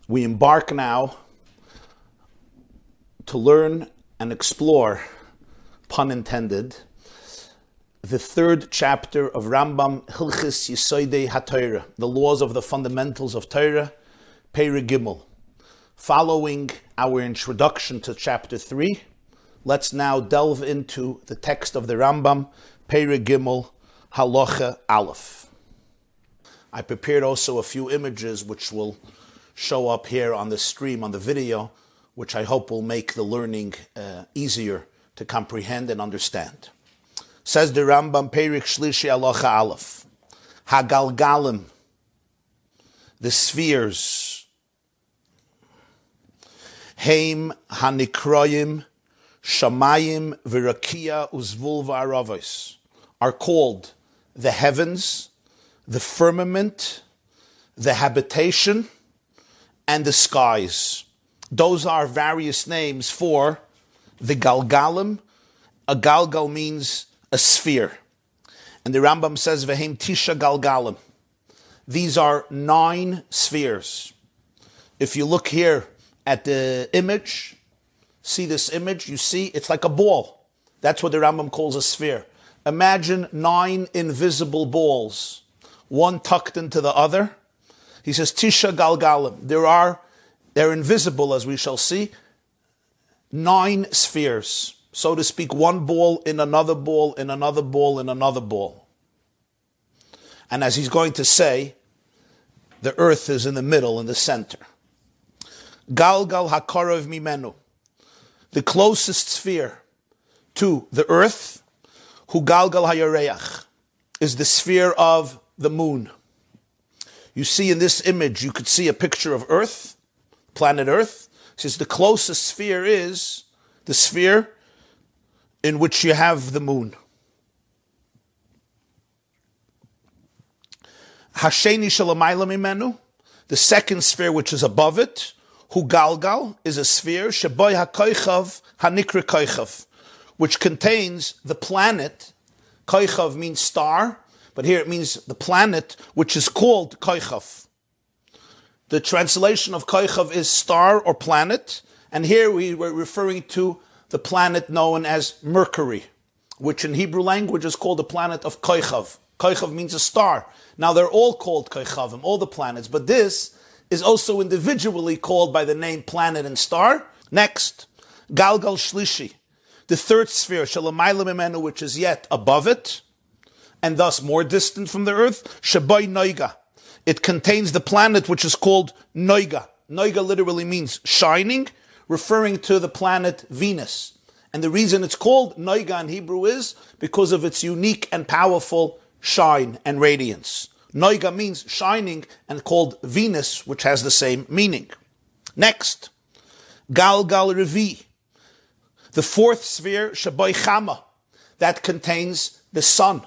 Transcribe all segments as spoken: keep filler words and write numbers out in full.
We embark now to learn and explore, pun intended, the third chapter of Rambam Hilchis Yesodei HaTorah, the laws of the fundamentals of Torah, Perek Gimel. Following our introduction to chapter three, let's now delve into the text of the Rambam, Perek Gimel, Halacha Aleph. I prepared also a few images which will show up here on the stream, on the video, which I hope will make the learning uh, easier to comprehend and understand. Says the Rambam, Perek Shlishi Halacha Aleph, Hagalgalim, the spheres, Heim Hanikroyim, Shamayim Virakia Uzvul Va'aravos, are called the heavens, the firmament, the habitation, and the skies. Those are various names for the Galgalim. A Galgal means a sphere. And the Rambam says, Vehem Tisha Galgalim. These are nine spheres. If you look here at the image, see this image, you see it's like a ball. That's what the Rambam calls a sphere. Imagine nine invisible balls, one tucked into the other. He says, Tisha Galgalim. There are, they're invisible, as we shall see, nine spheres. So to speak, one ball in another ball, in another ball, in another ball. And as he's going to say, the earth is in the middle, in the center. Galgal HaKarov Mimenu. The closest sphere to the earth, Hu Galgal HaYareach, is the sphere of the moon. You see in this image, you could see a picture of Earth, planet Earth. It says the closest sphere is the sphere in which you have the moon. Hasheni Shalamayla Mimenu, the second sphere which is above it, Hu Galgal, is a sphere, Sheboy HaKoichav HaNikra Koichav, which contains the planet. Koichav means star, but here it means the planet, which is called Koichav. The translation of Koichav is star or planet, and here we were referring to the planet known as Mercury, which in Hebrew language is called the planet of Koichav. Koichav means a star. Now they're all called Koichavim, all the planets, but this is also individually called by the name planet and star. Next, Galgal Shlishi, the third sphere, Shalamayla Mimenu, which is yet above it, and thus more distant from the earth, Shabai Noiga. It contains the planet which is called Noiga. Noiga literally means shining, referring to the planet Venus. And the reason it's called Noiga in Hebrew is because of its unique and powerful shine and radiance. Noiga means shining and called Venus, which has the same meaning. Next, Galgal Revi, the fourth sphere, Shabai Chama, that contains the sun.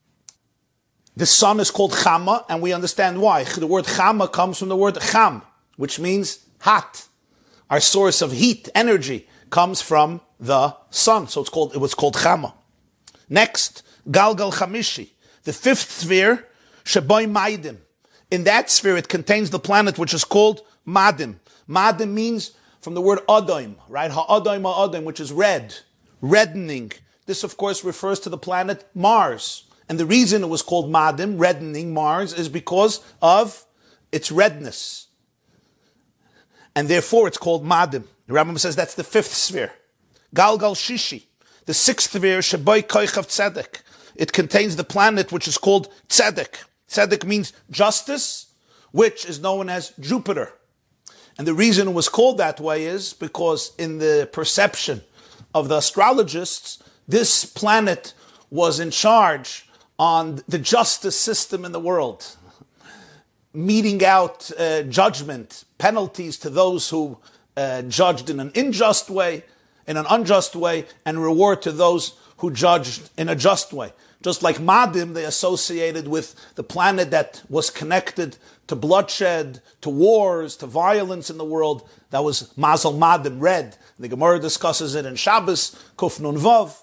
The sun is called Chama, and we understand why. The word Chama comes from the word Cham, which means hot. Our source of heat, energy, comes from the sun. So it's called, it was called Chama. Next, Galgal Chamishi, the fifth sphere, Shabai Maidim. In that sphere, it contains the planet which is called Madim. Madim means from the word Adom, right? Ha'adom ha'adom, which is red, reddening. This, of course, refers to the planet Mars. And the reason it was called Madim, reddening Mars, is because of its redness. And therefore it's called Madim. The Rambam says that's the fifth sphere. Galgal Shishi, the sixth sphere, Shabai Koichav Tzedek. It contains the planet which is called Tzedek. Tzedek means justice, which is known as Jupiter. And the reason it was called that way is because in the perception of the astrologists, this planet was in charge on the justice system in the world, meting out uh, judgment, penalties to those who uh, judged in an unjust way, in an unjust way, and reward to those who judged in a just way. Just like Madim, they associated with the planet that was connected to bloodshed, to wars, to violence in the world. That was Mazel Madim, red. The Gemara discusses it in Shabbos, Kuf Nun Vav.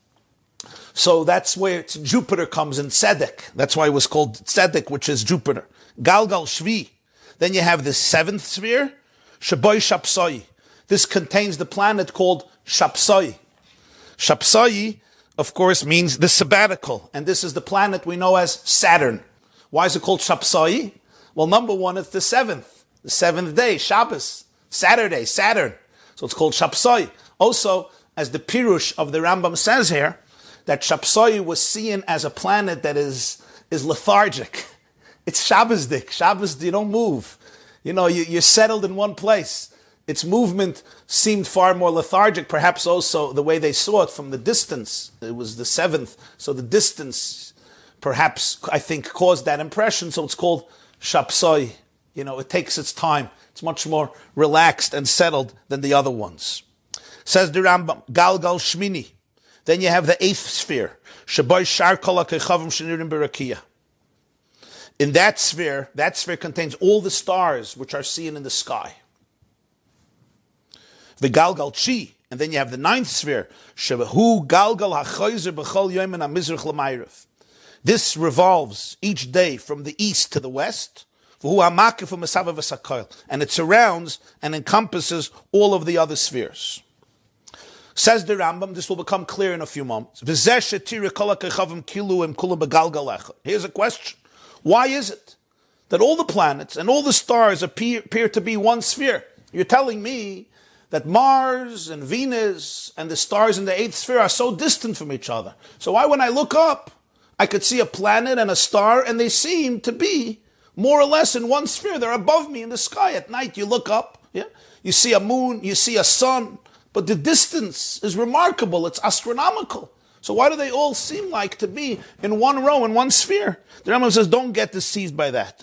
So that's where Jupiter comes in, Tzedek. That's why it was called Tzedek, which is Jupiter. Galgal Shvi. Then you have the seventh sphere, Sheboy Shapsoi. This contains the planet called Shapsoi. Shapsoi, of course, means the sabbatical. And this is the planet we know as Saturn. Why is it called Shapsoi? Well, number one, it's the seventh. The seventh day, Shabbos, Saturday, Saturn. So it's called Shapsoi. Also, as the Pirush of the Rambam says here, that Shapsoi was seen as a planet that is, is lethargic. It's Shabbosdik. Shabbos, you don't move. You know, you, you're settled in one place. Its movement seemed far more lethargic, perhaps also the way they saw it from the distance. It was the seventh, so the distance perhaps, I think, caused that impression. So it's called Shapsoi. You know, it takes its time. It's much more relaxed and settled than the other ones. Says the Rambam, Galgal Shmini. Then you have the eighth sphere. Shaboy Shar Kol HaKechavim Shenirim Berakiyah. In that sphere, that sphere contains all the stars which are seen in the sky. The Galgal Chi, and then you have the ninth sphere. Shevahu Galgal HaChoyzer B'chol Yomen HaMizrach L'Mayrav. This revolves each day from the east to the west. And it surrounds and encompasses all of the other spheres. Says the Rambam, this will become clear in a few moments. Here's a question. Why is it that all the planets and all the stars appear, appear to be one sphere? You're telling me that Mars and Venus and the stars in the eighth sphere are so distant from each other. So why, when I look up, I could see a planet and a star, and they seem to be more or less in one sphere. They're above me in the sky. At night, you look up, yeah, you see a moon, you see a sun, but the distance is remarkable. It's astronomical. So why do they all seem like to be in one row, in one sphere? The Rambam says, don't get deceived by that.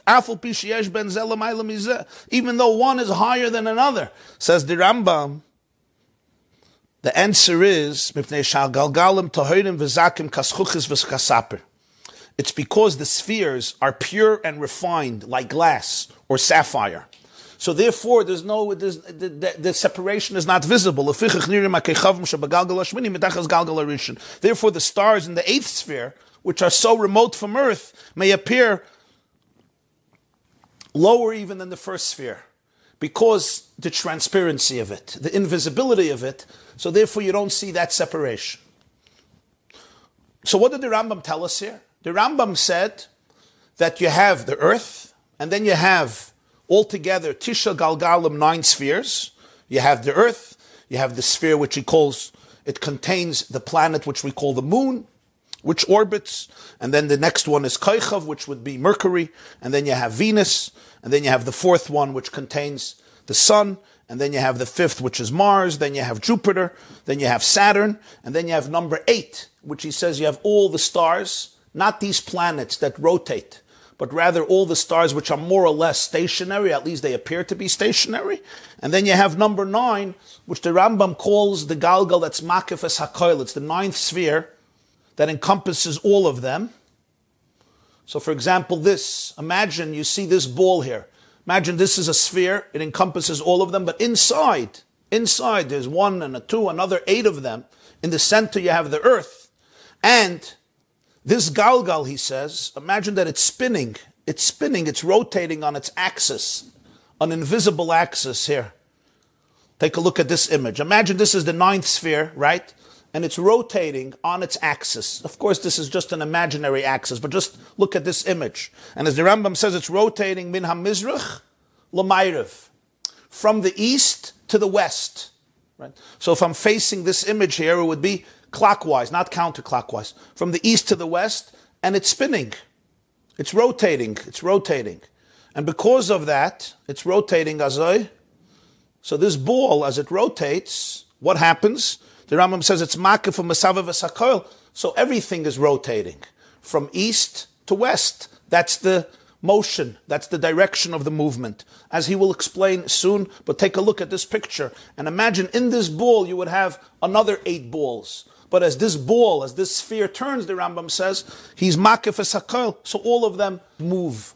Even though one is higher than another, says the Rambam, the answer is, it's because the spheres are pure and refined like glass or sapphire. So therefore, there's no there's, the, the, the separation is not visible. Therefore, the stars in the eighth sphere, which are so remote from Earth, may appear lower even than the first sphere, because the transparency of it, the invisibility of it. So therefore, you don't see that separation. So what did the Rambam tell us here? The Rambam said that you have the Earth, and then you have altogether Tisha Galgalim, nine spheres. You have the Earth, you have the sphere which he calls, it contains the planet which we call the moon, which orbits, and then the next one is Koichav, which would be Mercury, and then you have Venus, and then you have the fourth one which contains the sun, and then you have the fifth which is Mars, then you have Jupiter, then you have Saturn, and then you have number eight, which he says you have all the stars, not these planets that rotate, but rather all the stars which are more or less stationary, at least they appear to be stationary. And then you have number nine, which the Rambam calls the Galgal, that's Makif es HaKoil. It's the ninth sphere that encompasses all of them. So for example, this, imagine you see this ball here. Imagine this is a sphere, it encompasses all of them, but inside, inside there's one and a two, another eight of them. In the center you have the earth. And this Galgal, he says, imagine that it's spinning. It's spinning, it's rotating on its axis, an invisible axis here. Take a look at this image. Imagine this is the ninth sphere, right? And it's rotating on its axis. Of course, this is just an imaginary axis, but just look at this image. And as the Rambam says, it's rotating min ha-mizrach l'mayrev, from the east to the west. Right? So if I'm facing this image here, it would be clockwise, not counterclockwise, from the east to the west, and it's spinning. It's rotating, it's rotating. And because of that, it's rotating azoi. So this ball, as it rotates, what happens? The Rambam says it's makif u'mesavev v'sakoil. So everything is rotating from east to west. That's the motion. That's the direction of the movement, as he will explain soon. But take a look at this picture and imagine in this ball you would have another eight balls. But as this ball, as this sphere turns, the Rambam says, he's makif v'sakoil. So all of them move.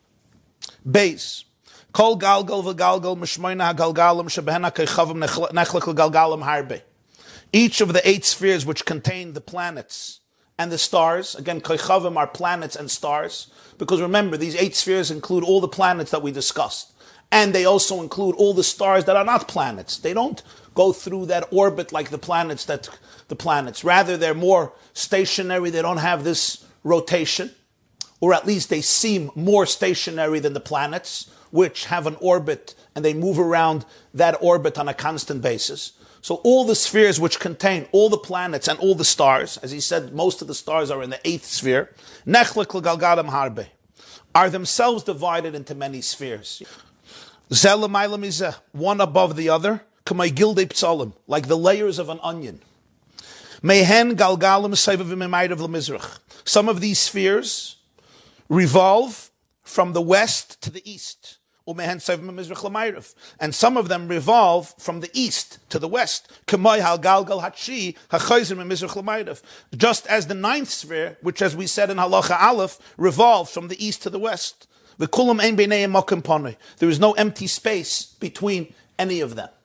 Base. Kol galgal v'galgal mishmoina galgalim shebehena kechavim nechlek l'galgalim harbe. Each of the eight spheres which contain the planets and the stars, again, Koichavim are planets and stars, because remember, these eight spheres include all the planets that we discussed. And they also include all the stars that are not planets. They don't go through that orbit like the planets that the planets. Rather, they're more stationary. They don't have this rotation, or at least they seem more stationary than the planets, which have an orbit and they move around that orbit on a constant basis. So all the spheres which contain all the planets and all the stars, as he said, most of the stars are in the eighth sphere, Nechlik l'galgadam harbe, are themselves divided into many spheres. One above the other, like the layers of an onion. Some of these spheres revolve from the west to the east. And some of them revolve from the east to the west. Just as the ninth sphere, which as we said in Halacha Aleph, revolves from the east to the west. There is no empty space between any of them.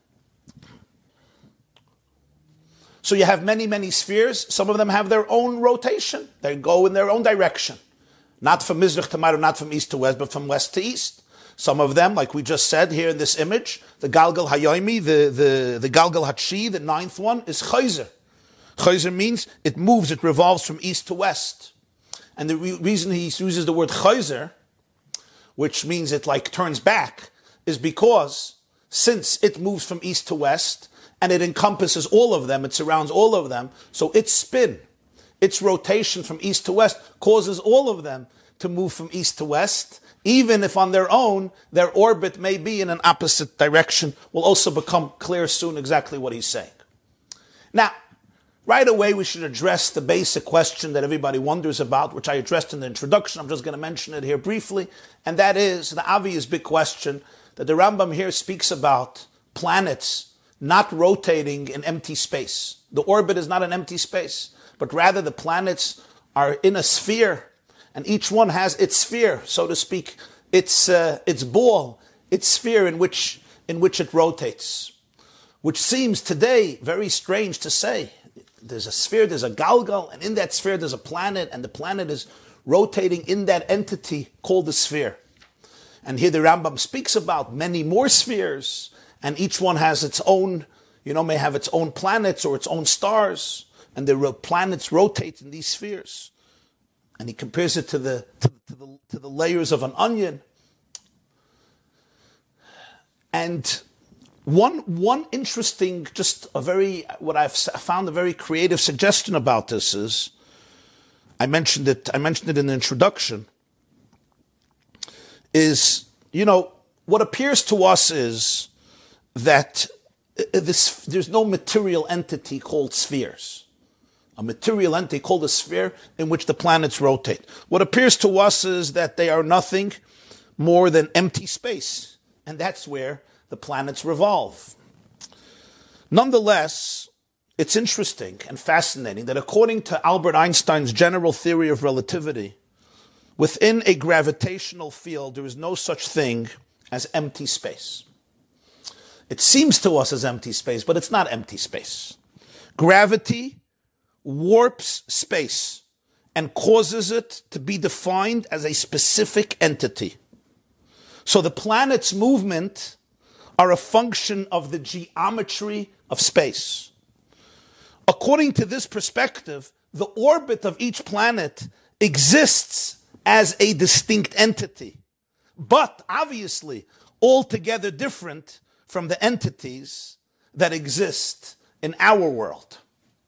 So you have many, many spheres. Some of them have their own rotation. They go in their own direction. Not from Mizrach to Ma'ariv, not from east to west, but from west to east. Some of them, like we just said here in this image, the Galgal Hayomi, the, the, the Galgal Hatshi, the ninth one, is Chayzer. Chayzer means it moves, it revolves from east to west. And the re- reason he uses the word Chayzer, which means it like turns back, is because since it moves from east to west, and it encompasses all of them, it surrounds all of them, so its spin, its rotation from east to west, causes all of them to move from east to west, even if on their own, their orbit may be in an opposite direction. Will also become clear soon exactly what he's saying. Now, right away we should address the basic question that everybody wonders about, which I addressed in the introduction. I'm just going to mention it here briefly, and that is the obvious big question that the Rambam here speaks about planets not rotating in empty space. The orbit is not an empty space, but rather the planets are in a sphere, and each one has its sphere, so to speak, its uh, its ball, its sphere in which in which it rotates, which seems today very strange to say. There's a sphere, there's a galgal, and in that sphere there's a planet, and the planet is rotating in that entity called the sphere. And here the Rambam speaks about many more spheres, and each one has its own, you know, may have its own planets or its own stars, and the planets rotate in these spheres. And he compares it to the, to, to the to the layers of an onion. And one one interesting, just a very, what I've found a very creative suggestion about this is, I mentioned it, I mentioned it in the introduction, is, you know, what appears to us is that this, there's no material entity called spheres. A material entity called a sphere in which the planets rotate. What appears to us is that they are nothing more than empty space, and that's where the planets revolve. Nonetheless, it's interesting and fascinating that according to Albert Einstein's general theory of relativity, within a gravitational field, there is no such thing as empty space. It seems to us as empty space, but it's not empty space. Gravity warps space and causes it to be defined as a specific entity. So the planet's movement are a function of the geometry of space. According to this perspective, the orbit of each planet exists as a distinct entity, but obviously altogether different from the entities that exist in our world.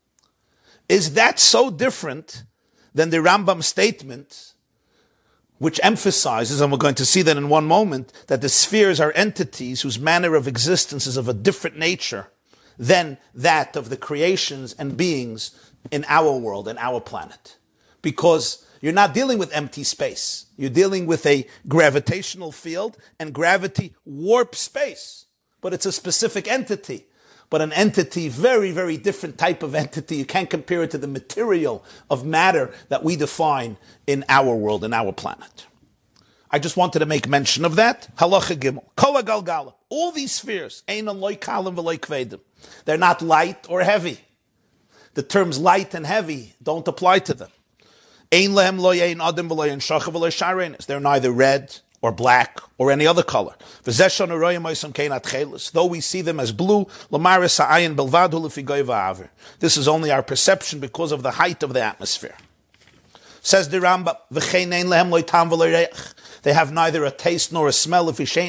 Is that so different than the Rambam statement, which emphasizes, and we're going to see that in one moment, that the spheres are entities whose manner of existence is of a different nature than that of the creations and beings in our world, in our planet? Because you're not dealing with empty space. You're dealing with a gravitational field, and gravity warps space. But it's a specific entity. But an entity, very, very different type of entity. You can't compare it to the material of matter that we define in our world, in our planet. I just wanted to make mention of that. Halacha Gimel. Kol Galgala. All these spheres, einan loy kalim v'loy kvedim. They're not light or heavy. The terms light and heavy don't apply to them. Ein lehem loy ein adam v'loy ein shachav v'loy sharenes. They're neither red or black, or any other color. Though we see them as blue, this is only our perception because of the height of the atmosphere. Says the Rambam, they have neither a taste nor a smell.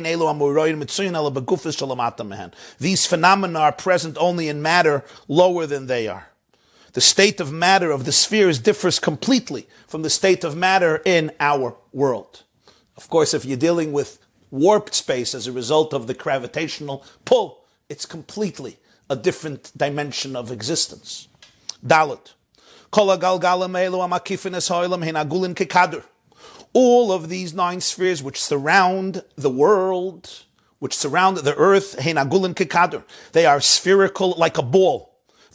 These phenomena are present only in matter lower than they are. The state of matter of the spheres differs completely from the state of matter in our world. Of course, if you're dealing with warped space as a result of the gravitational pull, it's completely a different dimension of existence. Dalet. All of these nine spheres which surround the world, which surround the earth, they are spherical like a ball.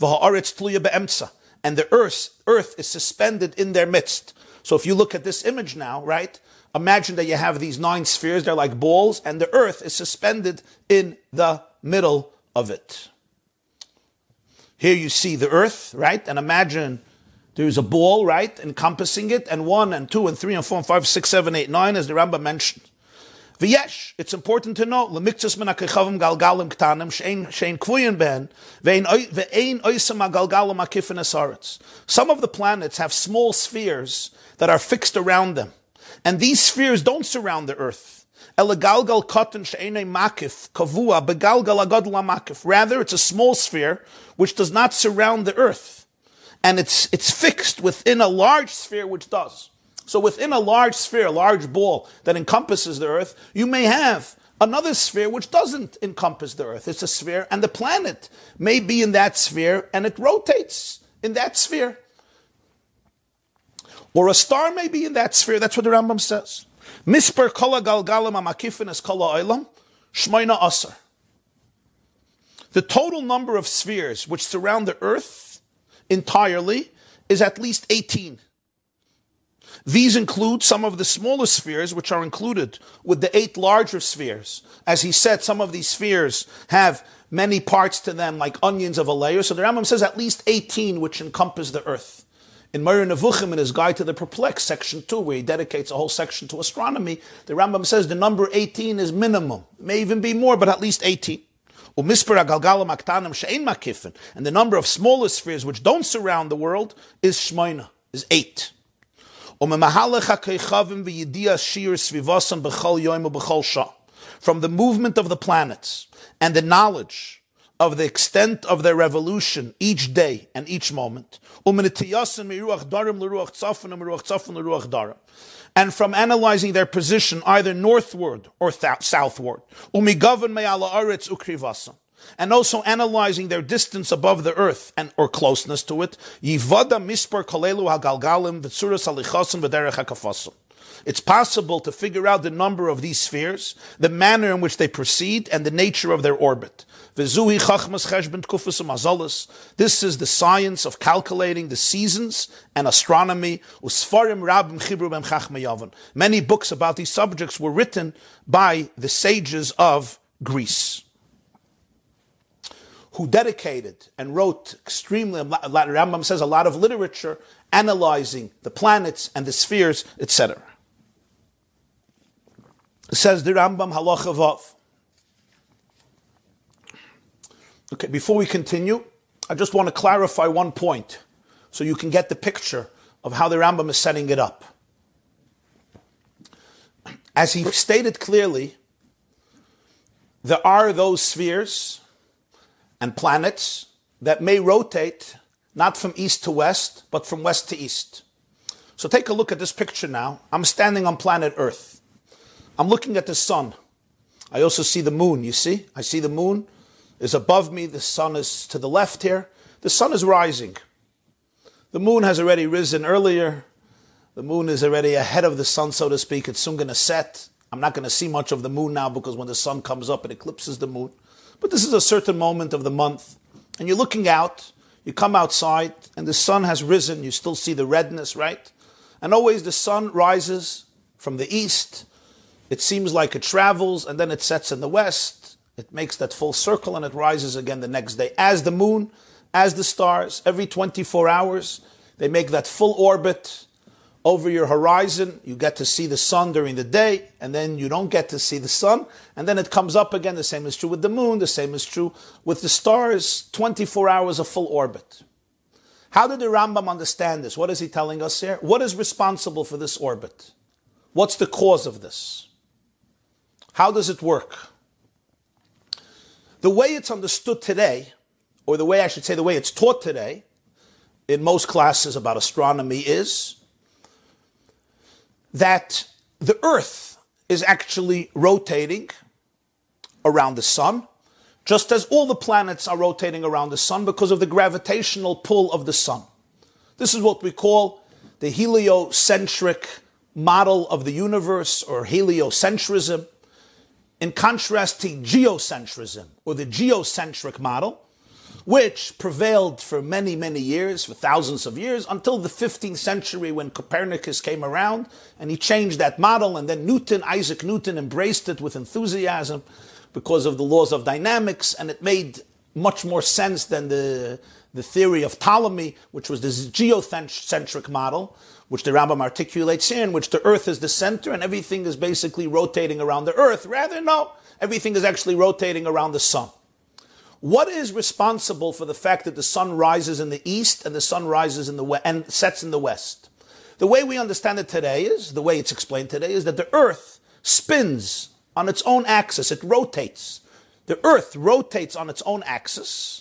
And the earth, earth is suspended in their midst. So if you look at this image now, right, imagine that you have these nine spheres, they're like balls, and the earth is suspended in the middle of it. Here you see the earth, right, and imagine there's a ball, right, encompassing it, and one, and two, and three, and four, and five, six, seven, eight, nine, as the Rambam mentioned. V'yesh, it's important to know, l'miktzas min ha'kechavim galgalim ktanim, she'ein she'ein kvuyin ben, ve'ein oisam ha'galgalim ha'kifin ha'saretz. Some of the planets have small spheres that are fixed around them. And these spheres don't surround the earth. Elagalgal katan she'enei makif, kavua, begalgal agadol ha'makif. Rather, it's a small sphere which does not surround the earth. And it's it's fixed within a large sphere which does. So within a large sphere, a large ball that encompasses the earth, you may have another sphere which doesn't encompass the earth. It's a sphere, and the planet may be in that sphere, and it rotates in that sphere. Or a star may be in that sphere. That's what the Rambam says. Misper kol galgalim hamakifin es kol ha'olam, shmoina asar. The total number of spheres which surround the earth entirely is at least eighteen. These include some of the smaller spheres, which are included with the eight larger spheres. As he said, some of these spheres have many parts to them, like onions of a layer. So the Rambam says at least eighteen, which encompass the earth. In Moreh Nevuchim, in his Guide to the Perplexed, section two, where he dedicates a whole section to astronomy, the Rambam says the number eighteen is minimum. It may even be more, but at least eighteen. And the number of smaller spheres which don't surround the world is shmoina, is eight. From the movement of the planets and the knowledge of the extent of their revolution each day and each moment, and from analyzing their position either northward or th- southward, and also analyzing their distance above the earth and or closeness to it, it's possible to figure out the number of these spheres, the manner in which they proceed, and the nature of their orbit. This is the science of calculating the seasons and astronomy. Many books about these subjects were written by the sages of Greece, who dedicated and wrote extremely, Rambam says, a lot of literature analyzing the planets and the spheres, et cetera. Says the Rambam, Halacha Vav. Okay, before we continue, I just want to clarify one point so you can get the picture of how the Rambam is setting it up. As he stated clearly, there are those spheres and planets that may rotate not from east to west, but from west to east. So take a look at this picture now. I'm standing on planet Earth. I'm looking at the sun. I also see the moon, you see? I see the moon is above me. The sun is to the left here. The sun is rising. The moon has already risen earlier. The moon is already ahead of the sun, so to speak. It's soon going to set. I'm not going to see much of the moon now because when the sun comes up, it eclipses the moon. But this is a certain moment of the month. And you're looking out. You come outside, and the sun has risen. You still see the redness, right? And always the sun rises from the east. It seems like it travels, and then it sets in the west. It makes that full circle, and it rises again the next day. As the moon, as the stars, every twenty-four hours, they make that full orbit over your horizon, you get to see the sun during the day, and then you don't get to see the sun, and then it comes up again. The same is true with the moon, the same is true with the stars, twenty-four hours of full orbit. How did the Rambam understand this? What is he telling us here? What is responsible for this orbit? What's the cause of this? How does it work? The way it's understood today, or the way I should say the way it's taught today, in most classes about astronomy is that the Earth is actually rotating around the sun, just as all the planets are rotating around the sun because of the gravitational pull of the sun. This is what we call the heliocentric model of the universe, or heliocentrism, in contrast to geocentrism, or the geocentric model, which prevailed for many, many years, for thousands of years, until the fifteenth century when Copernicus came around and he changed that model, and then Newton, Isaac Newton, embraced it with enthusiasm because of the laws of dynamics, and it made much more sense than the, the theory of Ptolemy, which was this geocentric model, which the Rambam articulates here, in which the Earth is the center and everything is basically rotating around the Earth. Rather, no, everything is actually rotating around the sun. What is responsible for the fact that the sun rises in the east and the sun rises in the west and sets in the west? The way we understand it today is, the way it's explained today, is that the Earth spins on its own axis. It rotates. The Earth rotates on its own axis.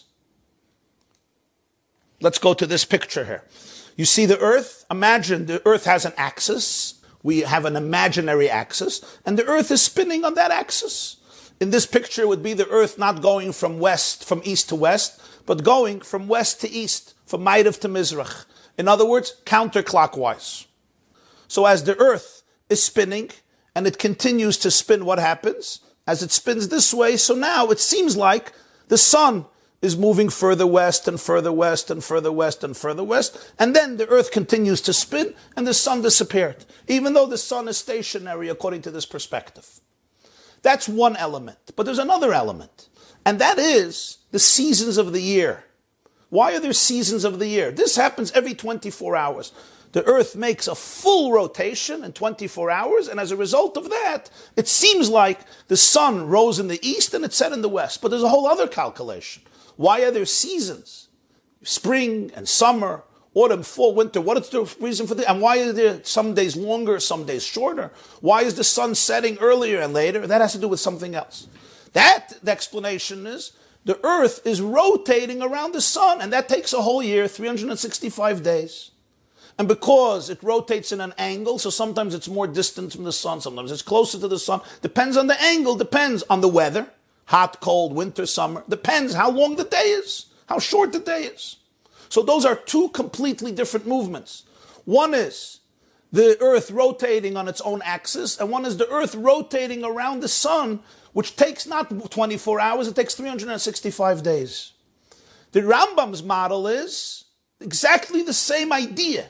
Let's go to this picture here. You see the Earth? Imagine the Earth has an axis. We have an imaginary axis, and the Earth is spinning on that axis. In this picture, it would be the Earth not going from west, from east to west, but going from west to east, from Ma'ariv to Mizrach. In other words, counterclockwise. So as the Earth is spinning, and it continues to spin, what happens? As it spins this way, so now it seems like the sun is moving further west and further west and further west and further west, and then the Earth continues to spin, and the sun disappeared, even though the sun is stationary according to this perspective. That's one element. But there's another element, and that is the seasons of the year. Why are there seasons of the year? This happens every twenty-four hours. The Earth makes a full rotation in twenty-four hours, and as a result of that, it seems like the sun rose in the east and it set in the west. But there's a whole other calculation. Why are there seasons? Spring and summer, autumn, fall, winter. What is the reason for this? And why are there some days longer, some days shorter? Why is the sun setting earlier and later? That has to do with something else. That, the explanation is, the Earth is rotating around the sun, and that takes a whole year, three hundred sixty-five days. And because it rotates in an angle, so sometimes it's more distant from the sun, sometimes it's closer to the sun, depends on the angle, depends on the weather, hot, cold, winter, summer, depends how long the day is, how short the day is. So those are two completely different movements. One is the Earth rotating on its own axis, and one is the Earth rotating around the sun, which takes not twenty-four hours, it takes three hundred sixty-five days. The Rambam's model is exactly the same idea,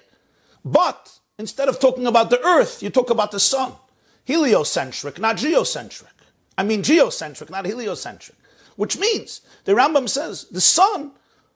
but instead of talking about the Earth, you talk about the sun. Heliocentric, not geocentric. I mean geocentric, not heliocentric. Which means, the Rambam says, the sun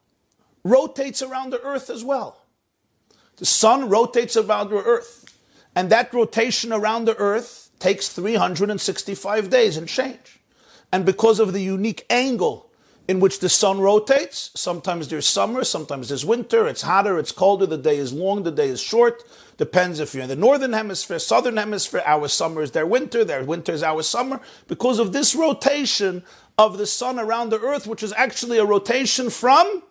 rotates around the Earth as well. The sun rotates around the Earth. And that rotation around the Earth takes three hundred sixty-five days and change. And because of the unique angle in which the sun rotates, sometimes there's summer, sometimes there's winter, it's hotter, it's colder, the day is long, the day is short. Depends if you're in the northern hemisphere, southern hemisphere, our summer is their winter, their winter is our summer. Because of this rotation of the sun around the Earth, which is actually a rotation from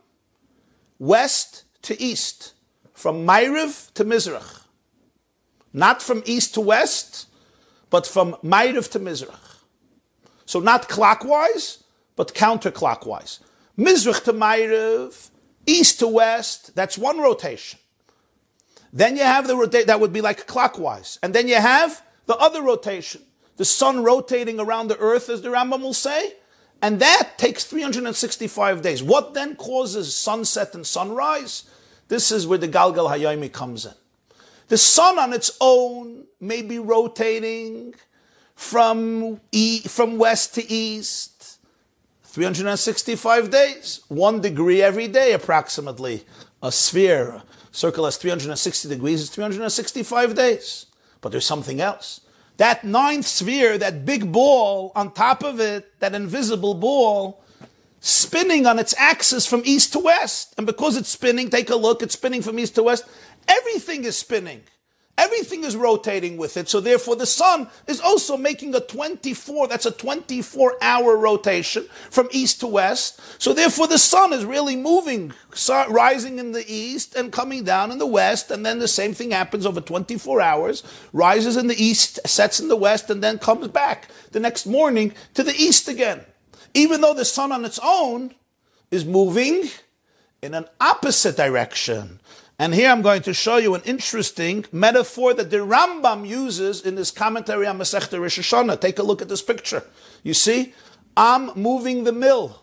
west to east, from Ma'ariv to Mizrach. Not from east to west, but from Ma'ariv to Mizrach. So not clockwise, but counterclockwise. Mizrach to Ma'ariv, east to west, that's one rotation. Then you have the rotation, that would be like clockwise. And then you have the other rotation, the sun rotating around the Earth, as the Rambam will say, and that takes three hundred sixty-five days. What then causes sunset and sunrise? This is where the Galgal Hayomi comes in. The sun on its own may be rotating from, e- from west to east, three hundred sixty-five days, one degree every day approximately, a sphere, Circle has three hundred sixty degrees, it's three hundred sixty-five days. But there's something else. That ninth sphere, that big ball on top of it, that invisible ball, spinning on its axis from east to west. And because it's spinning, take a look, it's spinning from east to west. Everything is spinning. Everything is rotating with it. So therefore the sun is also making a twenty-four, that's a twenty-four hour rotation from east to west. So therefore the sun is really moving, rising in the east and coming down in the west. And then the same thing happens over twenty-four hours, rises in the east, sets in the west, and then comes back the next morning to the east again. Even though the sun on its own is moving in an opposite direction. And here I'm going to show you an interesting metaphor that the Rambam uses in his commentary on Masechta Rosh Hashanah. Take a look at this picture. You see, I'm moving the mill.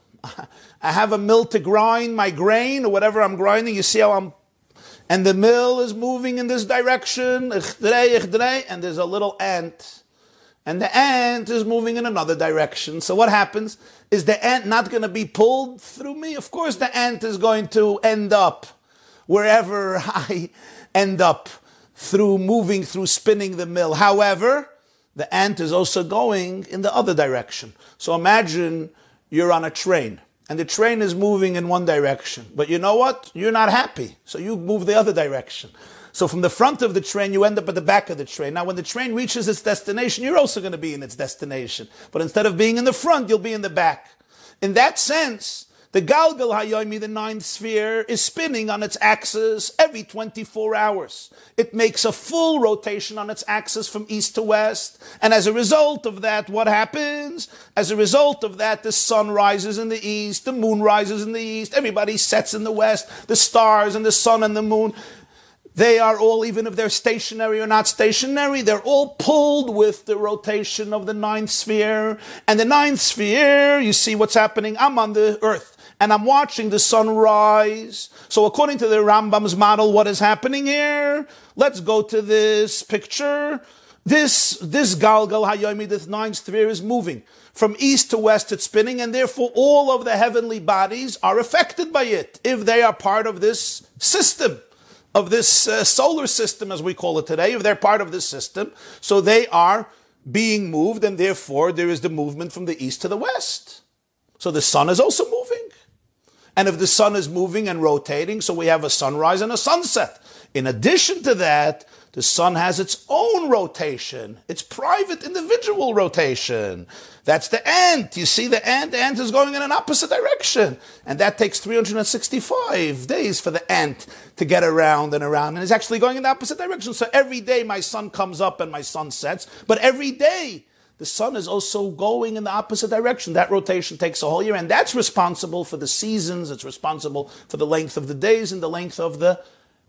I have a mill to grind my grain or whatever I'm grinding. You see how I'm... And the mill is moving in this direction, and there's a little ant. And the ant is moving in another direction. So what happens? Is the ant not going to be pulled through me? Of course the ant is going to end up wherever I end up through moving, through spinning the mill. However, the ant is also going in the other direction. So imagine you're on a train and the train is moving in one direction. But you know what? You're not happy. So you move the other direction. So from the front of the train, you end up at the back of the train. Now, when the train reaches its destination, you're also going to be in its destination. But instead of being in the front, you'll be in the back. In that sense, the Galgal Hayomi, the ninth sphere, is spinning on its axis every twenty-four hours. It makes a full rotation on its axis from east to west. And as a result of that, what happens? As a result of that, the sun rises in the east, the moon rises in the east, everybody sets in the west, the stars and the sun and the moon. They are all, even if they're stationary or not stationary, they're all pulled with the rotation of the ninth sphere. And the ninth sphere, you see what's happening. I'm on the earth and I'm watching the sun rise. So according to the Rambam's model, what is happening here? Let's go to this picture. This, this Galgal Hayomi, this ninth sphere is moving. From east to west it's spinning, and therefore all of the heavenly bodies are affected by it, if they are part of this system. Of this uh, solar system, as we call it today, if they're part of this system, so they are being moved, and therefore there is the movement from the east to the west. So the sun is also moving. And if the sun is moving and rotating, so we have a sunrise and a sunset. In addition to that, the sun has its own rotation, its private individual rotation. That's the ant. You see the ant? The ant is going in an opposite direction. And that takes three hundred sixty-five days for the ant to get around and around. And it's actually going in the opposite direction. So every day my sun comes up and my sun sets. But every day the sun is also going in the opposite direction. That rotation takes a whole year. And that's responsible for the seasons. It's responsible for the length of the days and the length of the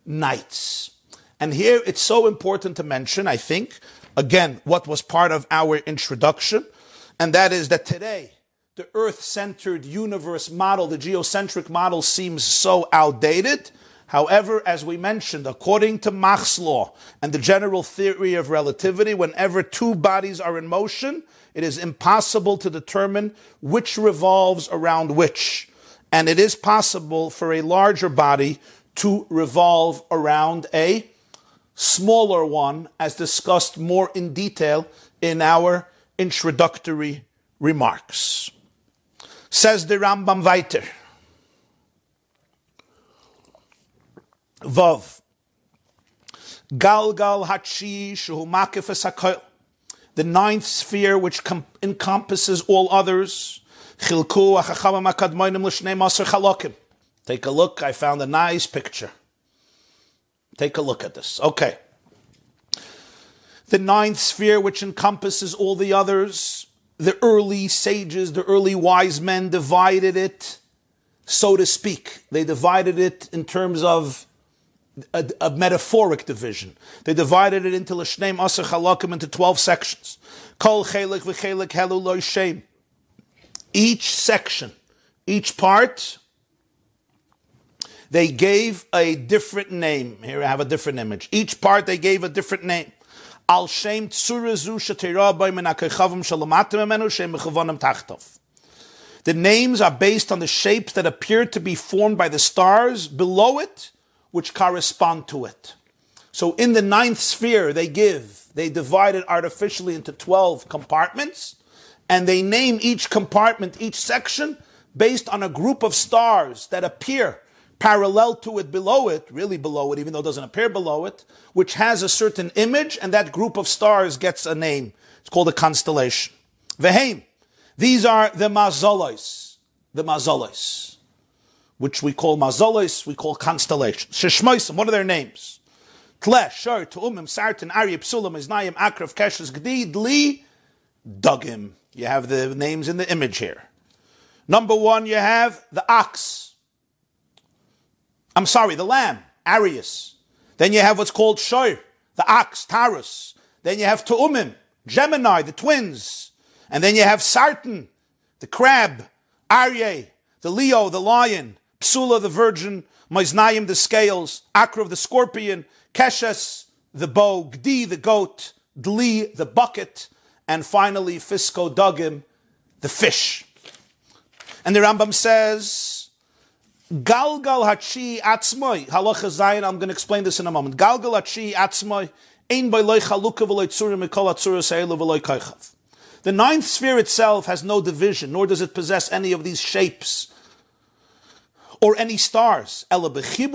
nights. And here it's so important to mention, I think, again, what was part of our introduction, and that is that today, the Earth-centered universe model, the geocentric model, seems so outdated. However, as we mentioned, according to Mach's law and the general theory of relativity, whenever two bodies are in motion, it is impossible to determine which revolves around which. And it is possible for a larger body to revolve around a smaller one, as discussed more in detail in our introductory remarks. Says the Rambam weiter. Vav. Galgal Hachi Shehu Makif Es HaKol. The ninth sphere which com- encompasses all others. Chilku HaChachamim HaKadmonim L'Shnei Maser Chalokim. Take a look. I found a nice picture. Take a look at this. Okay. The ninth sphere, which encompasses all the others, the early sages, the early wise men divided it, so to speak. They divided it in terms of a, a metaphoric division. They divided it into L'Shnei Maser Chalokim, into twelve sections. Kol chelik v'chelik helu lo shem. Each section, each part, they gave a different name. Here I have a different image. Each part they gave a different name. Al shem tsurazu shetira by menakechavim shalamatim emenu shem mechavanim tachtov. The names are based on the shapes that appear to be formed by the stars below it, which correspond to it. So in the ninth sphere, they give, they divide it artificially into twelve compartments, and they name each compartment, each section, based on a group of stars that appear parallel to it, below it, really below it, even though it doesn't appear below it, which has a certain image, and that group of stars gets a name. It's called a constellation. Veheim. These are the mazolos, the mazolos, which we call mazolos, we call constellations. Sheshmoisim, what are their names? Tle, Shor, Tu'umim, Sartan, Arya, Psulam, Iznayim, Akraf, Keshes, Gdid, Li, Dugim. You have the names in the image here. Number one, you have the ox. I'm sorry, the lamb, Arius. Then you have what's called Shor, the ox, Taurus. Then you have Tu'umim, Gemini, the twins. And then you have Sartan, the crab, Aryeh, the Leo, the lion, Psula, the virgin, Moiznayim, the scales, Akrav, the scorpion, Keshes, the bow, Gdi, the goat, Dli, the bucket, and finally Fisko Dugim, the fish. And the Rambam says, Galgal Hachi Atzmoi, Halacha Zayin, I'm going to explain this in a moment. Galgal Hachi Atzmoi, Ein by loy Chaluka v'loy Tzurim Mikol Atzuras Ha'elu v'loy Kaichav. The ninth sphere itself has no division, nor does it possess any of these shapes or any stars. Rather, the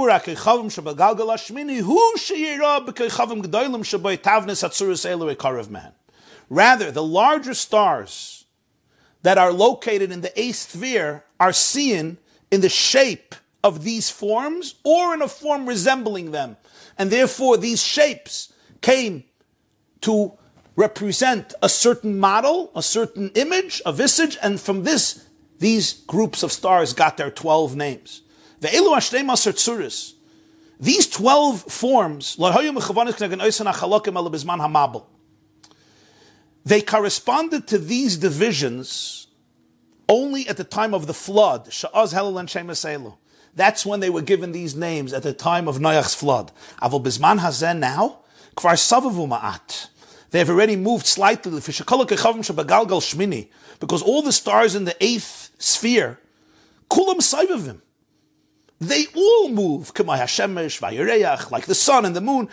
larger stars that are located in the eighth sphere are seen in the shape of these forms or in a form resembling them. And therefore, these shapes came to represent a certain model, a certain image, a visage, and from this, these groups of stars got their twelve names. These twelve forms, they corresponded to these divisions only at the time of the flood. That's when they were given these names, at the time of Noach's flood. Now, they have already moved slightly, because all the stars in the eighth sphere, they all move, like the sun and the moon.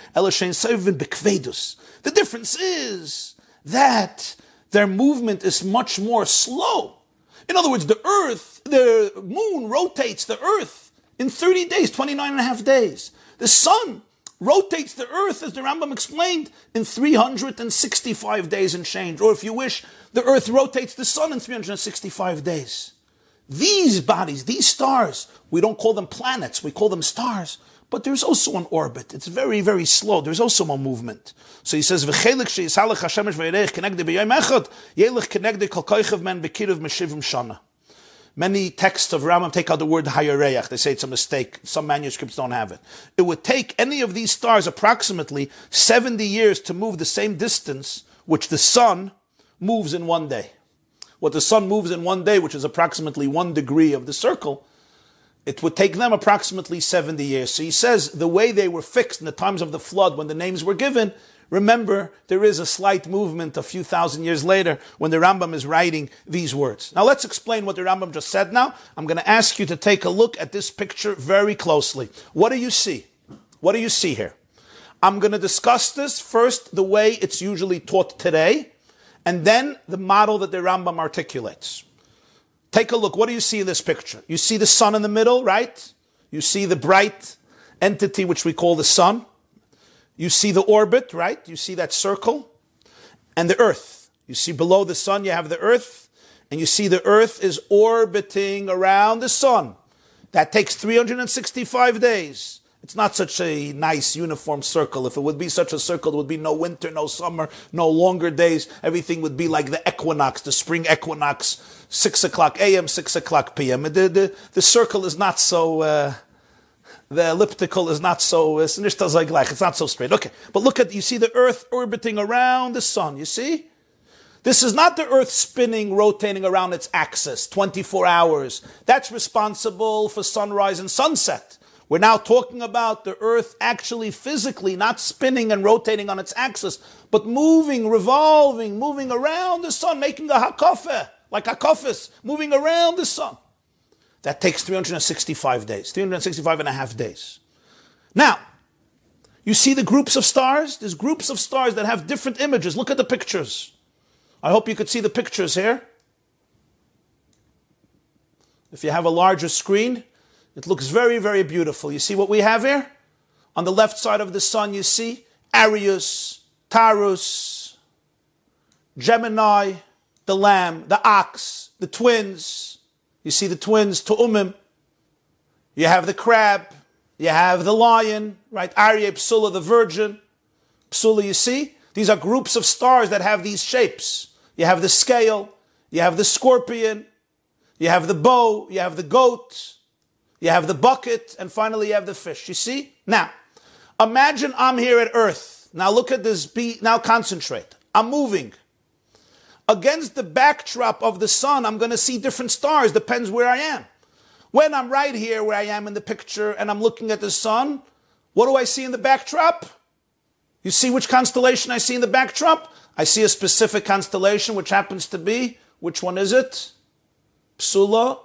The difference is that their movement is much more slow. In other words, the earth, the moon rotates the earth in thirty days, twenty-nine and a half days. The sun rotates the earth, as the Rambam explained, in three hundred sixty-five days and change. Or if you wish, the earth rotates the sun in three hundred sixty-five days. These bodies, these stars, we don't call them planets, we call them stars. But there's also an orbit. It's very, very slow. There's also a movement. So he says, many texts of Rambam take out the word hayareach. They say it's a mistake. Some manuscripts don't have it. It would take any of these stars approximately seventy years to move the same distance which the sun moves in one day. What the sun moves in one day, which is approximately one degree of the circle, it would take them approximately seventy years. So he says the way they were fixed in the times of the flood when the names were given, remember, there is a slight movement a few thousand years later when the Rambam is writing these words. Now let's explain what the Rambam just said now. I'm going to ask you to take a look at this picture very closely. What do you see? What do you see here? I'm going to discuss this first the way it's usually taught today, and then the model that the Rambam articulates. Take a look. What do you see in this picture? You see the sun in the middle, right? You see the bright entity which we call the sun. You see the orbit, right? You see that circle. And the earth. You see below the sun you have the earth. And you see the earth is orbiting around the sun. That takes three hundred sixty-five days. It's not such a nice uniform circle. If it would be such a circle, there would be no winter, no summer, no longer days. Everything would be like the equinox, the spring equinox, six o'clock a m, six o'clock p m. The, the, the circle is not so, uh, the elliptical is not so, it's not so straight. Okay, but look at, you see the earth orbiting around the sun, you see? This is not the earth spinning, rotating around its axis, twenty-four hours. That's responsible for sunrise and sunset. We're now talking about the earth actually physically not spinning and rotating on its axis, but moving, revolving, moving around the sun, making a hakafeh, like hakafis, moving around the sun. That takes three hundred sixty-five days, three hundred sixty-five and a half days. Now, you see the groups of stars? There's groups of stars that have different images. Look at the pictures. I hope you could see the pictures here. If you have a larger screen, it looks very, very beautiful. You see what we have here? On the left side of the sun, you see Arius, Taurus, Gemini, the lamb, the ox, the twins. You see the twins, Tu'umim. You have the crab. You have the lion, right? Aryeh, Psula, the virgin. Psula, you see? These are groups of stars that have these shapes. You have the scale. You have the scorpion. You have the bow. You have the goat. You have the bucket. And finally, you have the fish. You see? Now, imagine I'm here at Earth. Now look at this. Be, now concentrate. I'm moving. Against the backdrop of the sun, I'm going to see different stars. Depends where I am. When I'm right here where I am in the picture and I'm looking at the sun, what do I see in the backdrop? You see which constellation I see in the backdrop? I see a specific constellation, which happens to be, which one is it? Psula.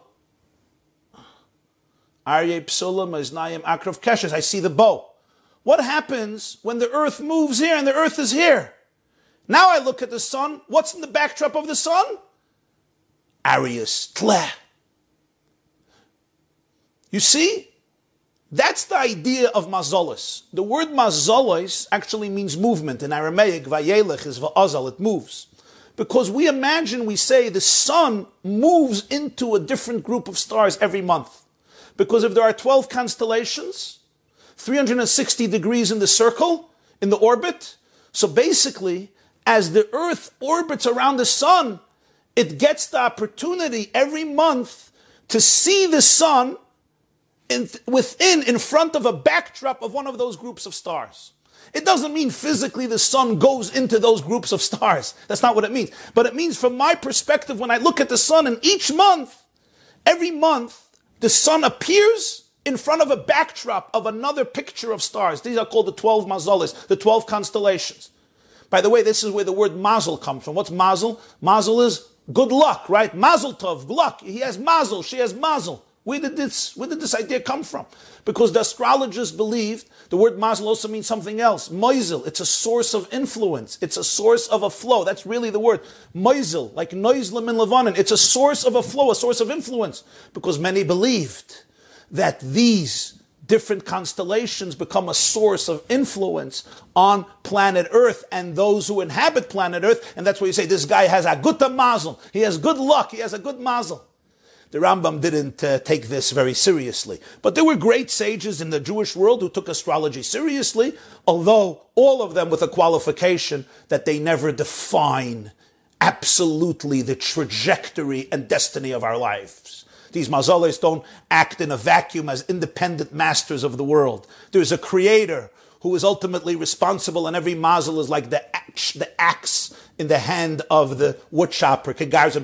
Aryeh, Psula, Maznayim, Akrov, Keshes. I see the bow. What happens when the earth moves here and the earth is here? Now I look at the sun. What's in the backdrop of the sun? Arius, Tleh. You see? That's the idea of mazolos. The word mazolos actually means movement. In Aramaic, vayelech is va'azal, it moves. Because we imagine, we say, the sun moves into a different group of stars every month. Because if there are twelve constellations, three hundred sixty degrees in the circle, in the orbit, so basically, as the earth orbits around the sun, it gets the opportunity every month to see the sun in, within, in front of a backdrop of one of those groups of stars. It doesn't mean physically the sun goes into those groups of stars. That's not what it means. But it means from my perspective, when I look at the sun, and each month, every month, the sun appears in front of a backdrop of another picture of stars. These are called the twelve mazolas, the twelve constellations. By the way, this is where the word mazel comes from. What's mazel? Mazel is good luck, right? Mazel tov, luck. He has mazel, she has mazel. Where did this, where did this idea come from? Because the astrologers believed the word mazel also means something else. Moizel, it's a source of influence. It's a source of a flow. That's really the word. Moizel, like noizlim in Levanon. It's a source of a flow, a source of influence. Because many believed that these different constellations become a source of influence on planet Earth and those who inhabit planet Earth. And that's why you say this guy has a gutta mazel. He has good luck. He has a good mazel. The Rambam didn't uh, take this very seriously. But there were great sages in the Jewish world who took astrology seriously, although all of them with a qualification that they never define absolutely the trajectory and destiny of our lives. These mazoles don't act in a vacuum as independent masters of the world. There's a creator who is ultimately responsible, and every mazel is like the axe, the axe in the hand of the woodchopper.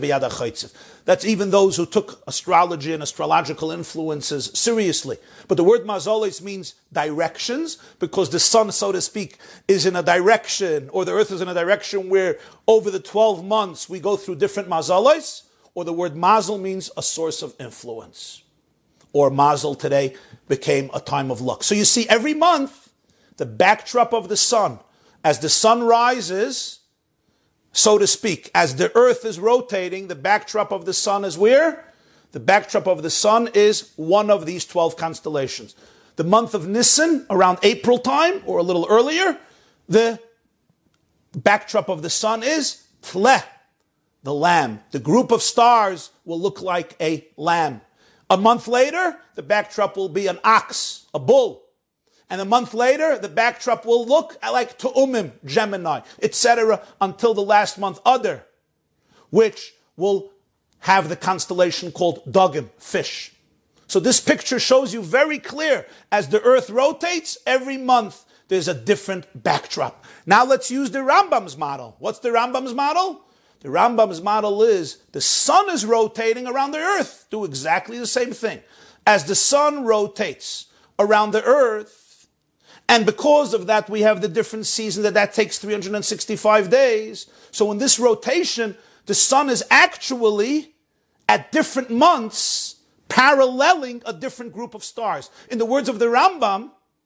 That's even those who took astrology and astrological influences seriously. But the word mazoles means directions, because the sun, so to speak, is in a direction, or the earth is in a direction where over the twelve months we go through different mazoles. Or the word mazel means a source of influence. Or mazel today became a time of luck. So you see, every month, the backdrop of the sun, as the sun rises, so to speak, as the earth is rotating, the backdrop of the sun is where? The backdrop of the sun is one of these twelve constellations. The month of Nisan, around April time, or a little earlier, the backdrop of the sun is Tleh, the lamb. The group of stars will look like a lamb. A month later, the backdrop will be an ox, a bull. And a month later, the backdrop will look like Tu'umim, Gemini, et cetera, until the last month, Adar, which will have the constellation called Dagim, fish. So this picture shows you very clear, as the earth rotates, every month there's a different backdrop. Now let's use the Rambam's model. What's the Rambam's model? The Rambam's model is the sun is rotating around the earth. Do exactly the same thing. As the sun rotates around the earth, and because of that we have the different seasons, that that takes three hundred sixty-five days. So in this rotation, the sun is actually at different months paralleling a different group of stars. In the words of the Rambam,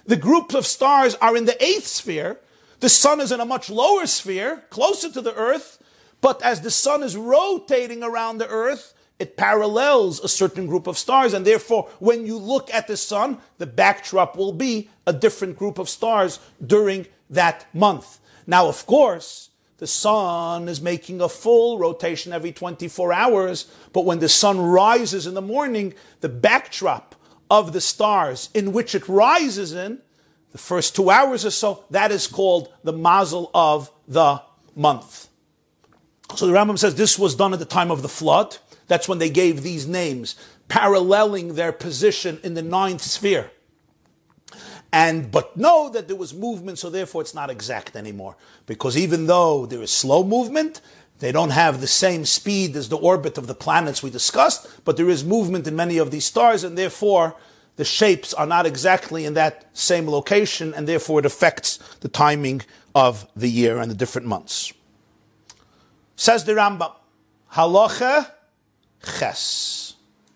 the groups of stars are in the eighth sphere. The sun is in a much lower sphere, closer to the earth, but as the sun is rotating around the earth, it parallels a certain group of stars, and therefore, when you look at the sun, the backdrop will be a different group of stars during that month. Now, of course, the sun is making a full rotation every twenty-four hours, but when the sun rises in the morning, the backdrop of the stars in which it rises in, the first two hours or so, that is called the mazel of the month. So the Rambam says this was done at the time of the flood. That's when they gave these names, paralleling their position in the ninth sphere. And but know that there was movement, so therefore it's not exact anymore. Because even though there is slow movement, they don't have the same speed as the orbit of the planets we discussed, but there is movement in many of these stars, and therefore the shapes are not exactly in that same location, and therefore it affects the timing of the year and the different months. Says the Rambam, Halacha Ches.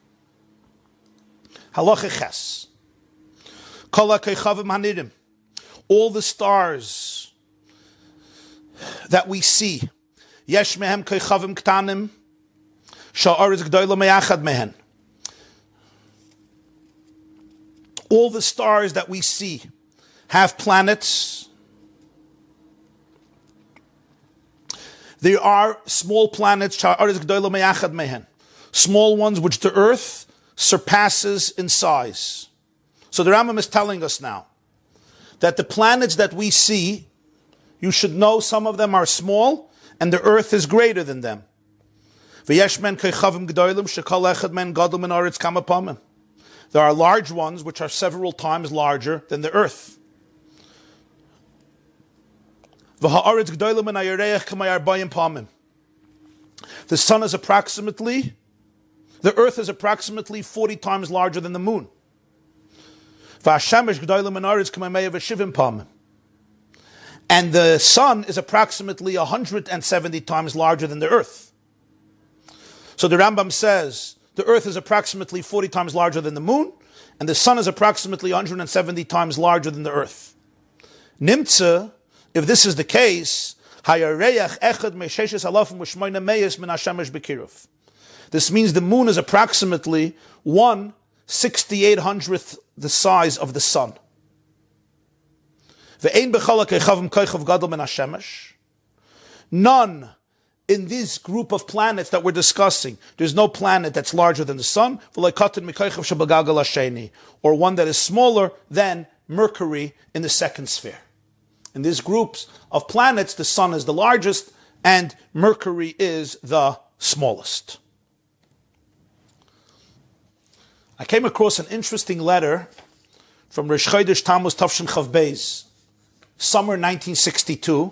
Halacha Ches. Kol ha'kochavim hanirim. All the stars that we see, yesh mehem kochavim ktanim, sha'aretz gdoila me'achad mehen. All the stars that we see have planets. There are small planets, small ones which the earth surpasses in size. So the Rambam is telling us now that the planets that we see, you should know some of them are small and the earth is greater than them. There are large ones which are several times larger than the earth. The sun is approximately, the earth is approximately forty times larger than the moon. And the sun is approximately one hundred seventy times larger than the earth. So the Rambam says the earth is approximately forty times larger than the moon, and the sun is approximately one hundred seventy times larger than the earth. Nimtza, if this is the case, this means the moon is approximately one sixty-eight hundredth the size of the sun. None in this group of planets that we're discussing, there's no planet that's larger than the sun, or one that is smaller than Mercury in the second sphere. In these groups of planets, the sun is the largest and Mercury is the smallest. I came across an interesting letter from Rosh Chodesh Tammuz Tafshin Chav Beis, summer nineteen sixty-two.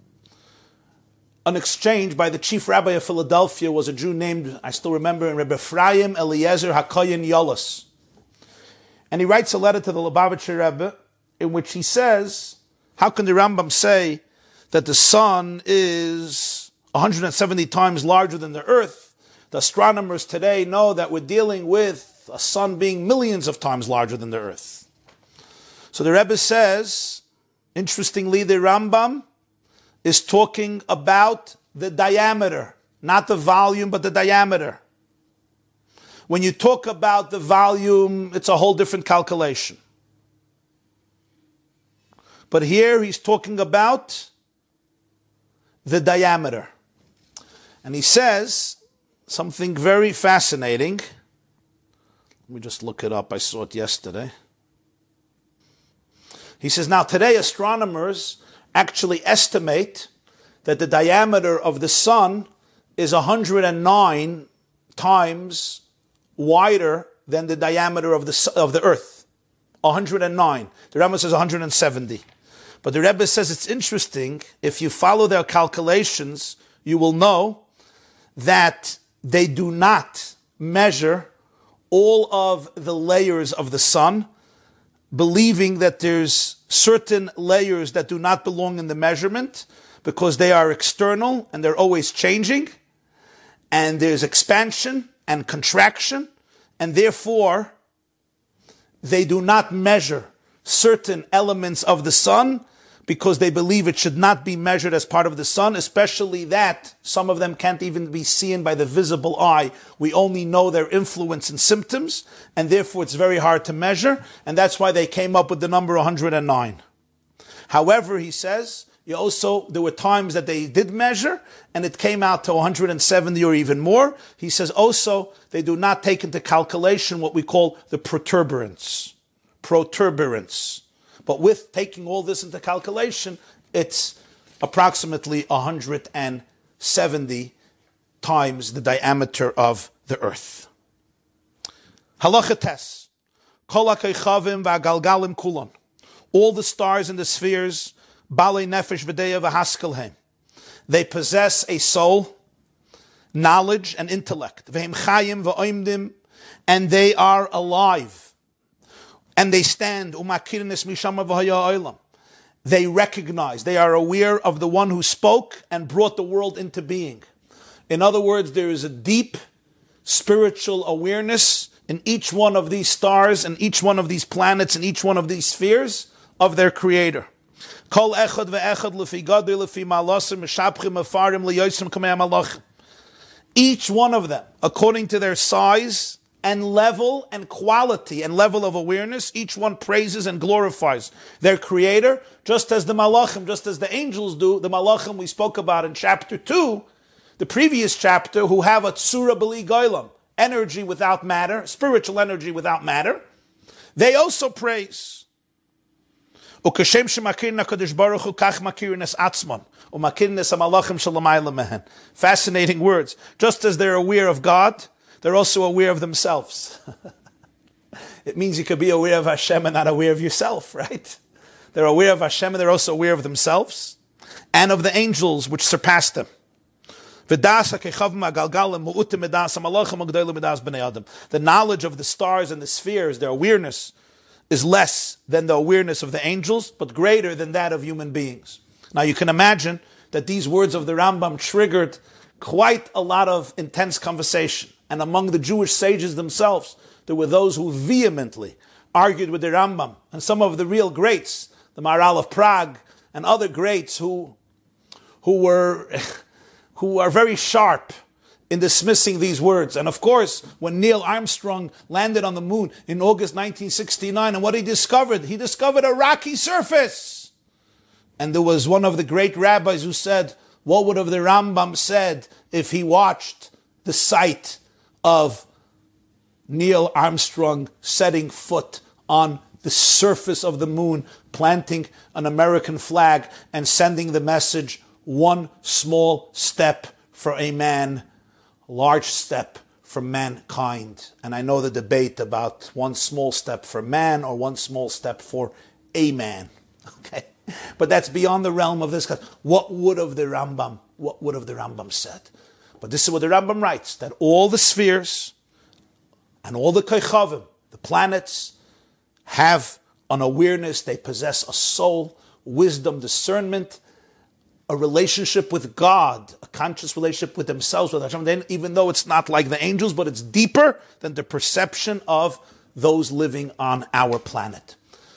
An exchange by the chief rabbi of Philadelphia was a Jew named, I still remember, Rebbe Ephraim Eliezer HaKoyen Yolos. And he writes a letter to the Lubavitcher Rebbe in which he says, how can the Rambam say that the sun is one hundred seventy times larger than the earth? The astronomers today know that we're dealing with a sun being millions of times larger than the earth. So the Rebbe says, interestingly, the Rambam is talking about the diameter, not the volume, but the diameter. When you talk about the volume, it's a whole different calculation. But here he's talking about the diameter. And he says something very fascinating. Let me just look it up. I saw it yesterday. He says, now today astronomers actually estimate that the diameter of the sun is one hundred nine times wider than the diameter of the of the earth. one hundred nine. The Rambam says one hundred seventy. But the Rebbe says it's interesting, if you follow their calculations, you will know that they do not measure all of the layers of the sun, believing that there's certain layers that do not belong in the measurement because they are external and they're always changing, and there's expansion and contraction, and therefore they do not measure certain elements of the sun because they believe it should not be measured as part of the sun, especially that some of them can't even be seen by the visible eye. We only know their influence and symptoms, and therefore it's very hard to measure, and that's why they came up with the number one hundred nine. However, he says, you also, there were times that they did measure, and it came out to one hundred seventy or even more. He says also, they do not take into calculation what we call the protuberance. Protuberance. But with taking all this into calculation, it's approximately one hundred seventy times the diameter of the earth. Halacha tes. Kol ha-koichavim va-galgalim kulon. All the stars and the spheres, balei nefesh v'deya v'haskelhem. They possess a soul, knowledge, and intellect. V'hem chayim v'oimdim. And they are alive. And they stand, they recognize, they are aware of the one who spoke and brought the world into being. In other words, there is a deep spiritual awareness in each one of these stars and each one of these planets and each one of these spheres of their creator. Each one of them, according to their size and level and quality and level of awareness, each one praises and glorifies their creator, just as the malachim, just as the angels do. The malachim we spoke about in chapter two, the previous chapter, who have a tsura b'li goylam, energy without matter, spiritual energy without matter, they also praise. Fascinating words. Just as they're aware of God, they're also aware of themselves. It means you could be aware of Hashem and not aware of yourself, right? They're aware of Hashem and they're also aware of themselves and of the angels which surpass them. The knowledge of the stars and the spheres, their awareness, is less than the awareness of the angels, but greater than that of human beings. Now you can imagine that these words of the Rambam triggered quite a lot of intense conversation. And among the Jewish sages themselves, there were those who vehemently argued with the Rambam, and some of the real greats, the Maharal of Prague, and other greats who, who were, who are very sharp in dismissing these words. And of course, when Neil Armstrong landed on the moon in August nineteen sixty-nine, and what he discovered, he discovered a rocky surface. And there was one of the great rabbis who said, what would have the Rambam said if he watched the sight of Neil Armstrong setting foot on the surface of the moon, planting an American flag and sending the message, one small step for a man, a large step for mankind. And I know the debate about one small step for man or one small step for a man. Okay, but that's beyond the realm of this. What would have the Rambam, what would have the Rambam said? But this is what the Rambam writes, that all the spheres and all the koichavim, the planets, have an awareness, they possess a soul, wisdom, discernment, a relationship with God, a conscious relationship with themselves, with Hashem, then, even though it's not like the angels, but it's deeper than the perception of those living on our planet.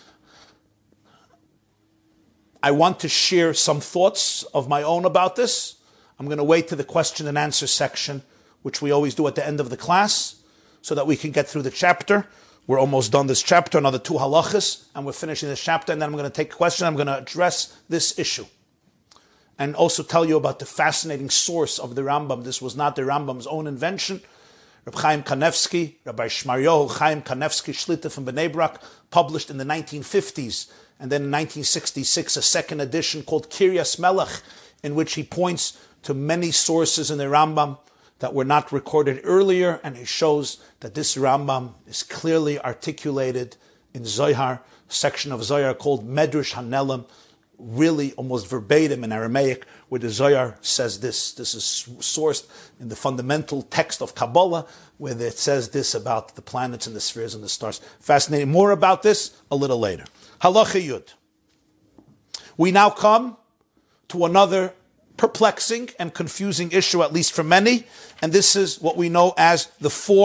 I want to share some thoughts of my own about this. I'm going to wait to the question and answer section, which we always do at the end of the class, so that we can get through the chapter. We're almost done this chapter, another two halachas, and we're finishing this chapter, and then I'm going to take a question. I'm going to address this issue. And also tell you about the fascinating source of the Rambam. This was not the Rambam's own invention. Reb Chaim Kanevsky, Rabbi Shmaryohu Chaim Kanevsky Shlita from Bnei Brak, published in the nineteen fifties, and then in nineteen sixty-six, a second edition called Kiryas Melech, in which he points to many sources in the Rambam that were not recorded earlier, and he shows that this Rambam is clearly articulated in Zohar, a section of Zohar called Medrash Hanelim, really almost verbatim in Aramaic, where the Zohar says this. This is sourced in the fundamental text of Kabbalah, where it says this about the planets and the spheres and the stars. Fascinating. More about this a little later. Halacha Yud. We now come to another perplexing and confusing issue, at least for many, and this is what we know as the four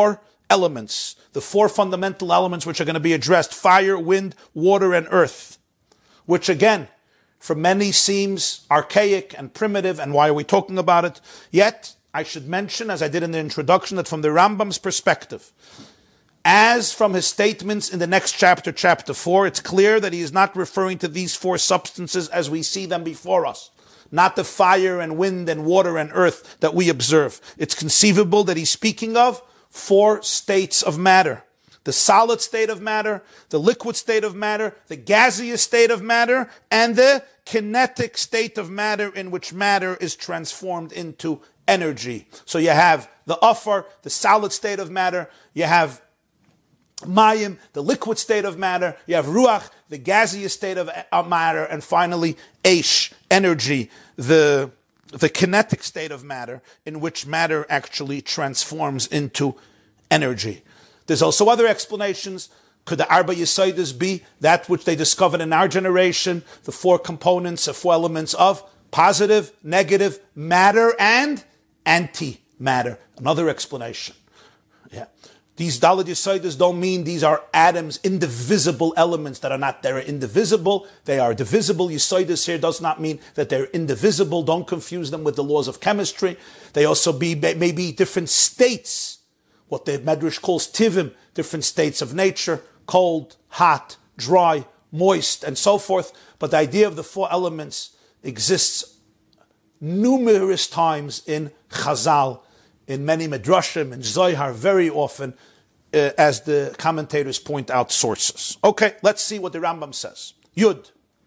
elements, the four fundamental elements which are going to be addressed: fire, wind, water, and earth, which again, for many seems archaic and primitive, and why are we talking about it? Yet, I should mention, as I did in the introduction, that from the Rambam's perspective, as from his statements in the next chapter, chapter four, it's clear that he is not referring to these four substances as we see them before us. Not the fire and wind and water and earth that we observe. It's conceivable that he's speaking of four states of matter. The solid state of matter, the liquid state of matter, the gaseous state of matter, and the kinetic state of matter in which matter is transformed into energy. So you have the Afar, the solid state of matter, you have Mayim, the liquid state of matter, you have Ruach, the gaseous state of matter, and finally Eish, energy, the, the kinetic state of matter in which matter actually transforms into energy. There's also other explanations. Could the Arba Yesodis be that which they discovered in our generation, the four components, the four elements of positive, negative, matter, and antimatter? Another explanation. Yeah. These Daled Yesodis don't mean these are atoms, indivisible elements that are not, they're indivisible. They are divisible. Yesodis here does not mean that they're indivisible. Don't confuse them with the laws of chemistry. They also be maybe different states, what the Medrash calls tivim, different states of nature, cold, hot, dry, moist, and so forth. But the idea of the four elements exists numerous times in Chazal, in many Medrashim, in Zohar, very often, uh, as the commentators point out sources. Okay, let's see what the Rambam says. Yud.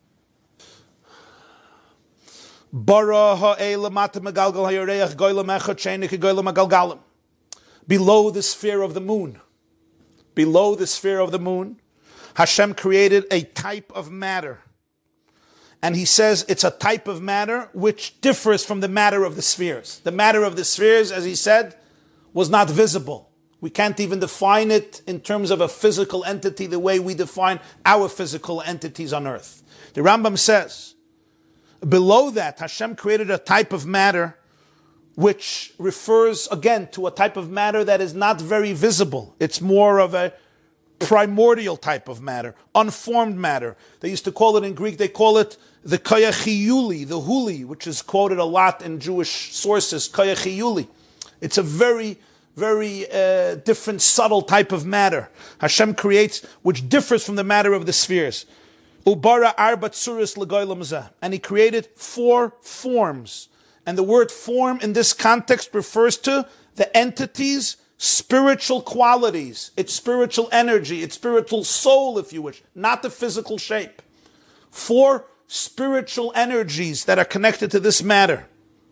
Below the sphere of the moon, below the sphere of the moon, Hashem created a type of matter. And he says it's a type of matter which differs from the matter of the spheres. The matter of the spheres, as he said, was not visible. We can't even define it in terms of a physical entity the way we define our physical entities on earth. The Rambam says, below that, Hashem created a type of matter which refers, again, to a type of matter that is not very visible. It's more of a primordial type of matter, unformed matter. They used to call it in Greek, they call it the kayachiyuli, the huli, which is quoted a lot in Jewish sources, kayachiyuli. It's a very, very uh, different, subtle type of matter Hashem creates, which differs from the matter of the spheres. Ubara arba tsuris l'goylam zeh. And he created four forms. And the word form in this context refers to the entity's spiritual qualities, its spiritual energy, its spiritual soul, if you wish, not the physical shape. Four spiritual energies that are connected to this matter.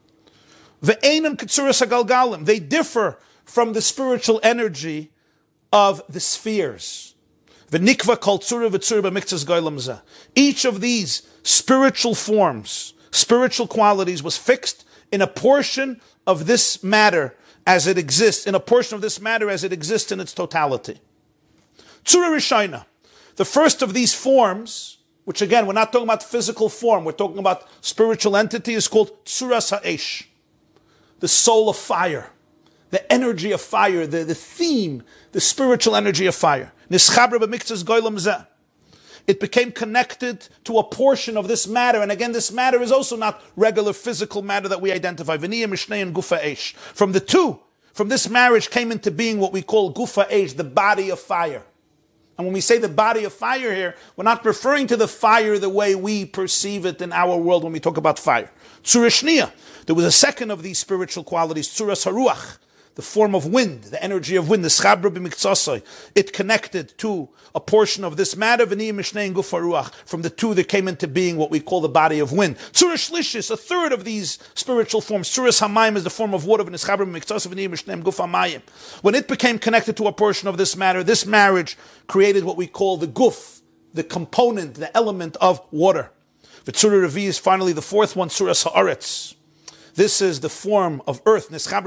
Ve'einam ketzuras hagalgalim. They differ from the spiritual energy of the spheres. V'nikva kol tzura v'tzura b'miktzas goylam zeh. Each of these spiritual forms, spiritual qualities, was fixed in a portion of this matter as it exists, in a portion of this matter as it exists in its totality. Tzura Rishayna, the first of these forms, which again, we're not talking about physical form, we're talking about spiritual entity, is called Tzuras Ha'esh, the soul of fire, the energy of fire, the, the theme, the spiritual energy of fire. Nischabra b'miktzas goylam zeh. It became connected to a portion of this matter. And again, this matter is also not regular physical matter that we identify. V'niyah mishnei and gufa eish. From the two, from this marriage came into being what we call gufa eish, the body of fire. And when we say the body of fire here, we're not referring to the fire the way we perceive it in our world when we talk about fire. Tzurishniya. There was a second of these spiritual qualities, tzuras haruach, the form of wind, the energy of wind, the schabra b'miktzasai. It connected to a portion of this matter, v'niyah mishnei and gufa ruach. From the two that came into being what we call the body of wind. Tzura shlishis, a third of these spiritual forms. Tzuras hamayim is the form of water, v'nischabra b'miktzasai, v'niyah mishnei and gufa mayim. When it became connected to a portion of this matter, this marriage created what we call the guf, the component, the element of water. V'tzura revi is finally the fourth one, tzuras ha'aretz. This is the form of earth.